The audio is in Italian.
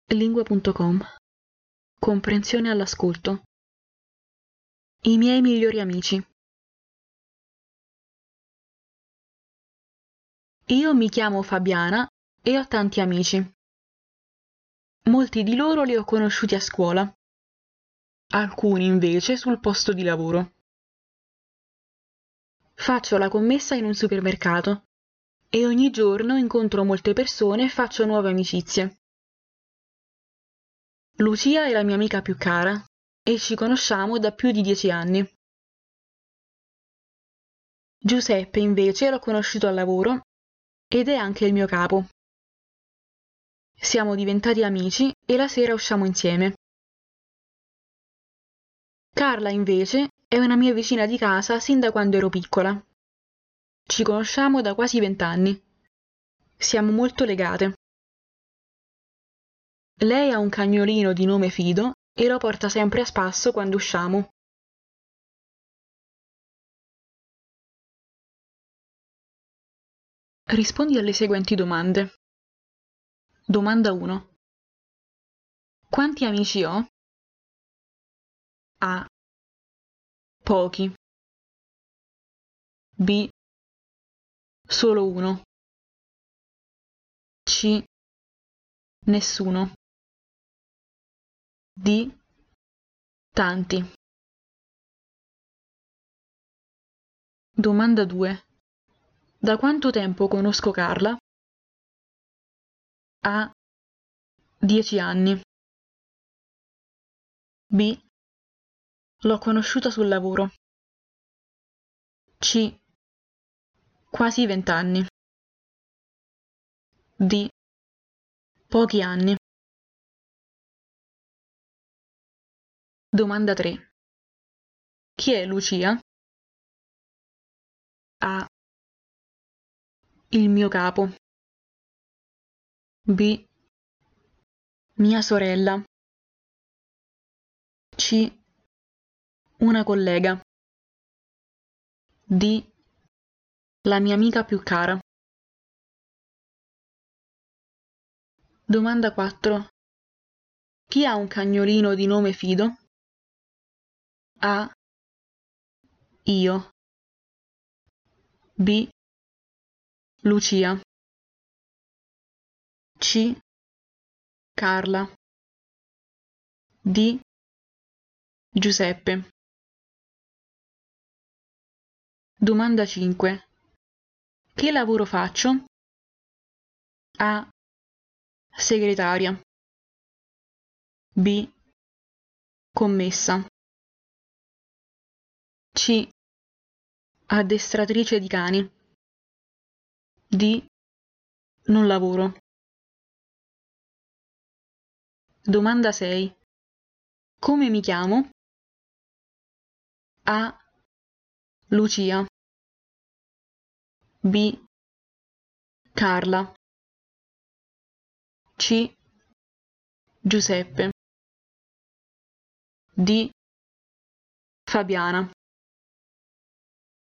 Lingua.com. Comprensione all'ascolto. I miei migliori amici. Io mi chiamo Fabiana e ho tanti amici. Molti di loro li ho conosciuti a scuola, alcuni invece sul posto di lavoro. Faccio la commessa in un supermercato e ogni giorno incontro molte persone e faccio nuove amicizie. Lucia è la mia amica più cara e ci conosciamo da più di 10 anni. Giuseppe invece l'ho conosciuto al lavoro ed è anche il mio capo. Siamo diventati amici e la sera usciamo insieme. Carla invece è una mia vicina di casa sin da quando ero piccola. Ci conosciamo da quasi 20 anni. Siamo molto legate. Lei ha un cagnolino di nome Fido e lo porta sempre a spasso quando usciamo. Rispondi alle seguenti domande. Domanda 1. Quanti amici ho? A. Pochi. B. Solo uno. C. Nessuno. D. Tanti. Domanda 2. Da quanto tempo conosco Carla? A. 10 anni. B. L'ho conosciuta sul lavoro. C. Quasi 20 anni. D. Pochi anni. Domanda 3. Chi è Lucia? A. Il mio capo. B. Mia sorella. C. Una collega. D. La mia amica più cara. Domanda 4. Chi ha un cagnolino di nome Fido? A. Io. B. Lucia. C. Carla. D. Giuseppe. Domanda 5. Che lavoro faccio? A. Segretaria. B. Commessa. C. Addestratrice di cani. D. Non lavoro. Domanda 6. Come mi chiamo? A. Lucia. B. Carla. C. Giuseppe. D. Fabiana.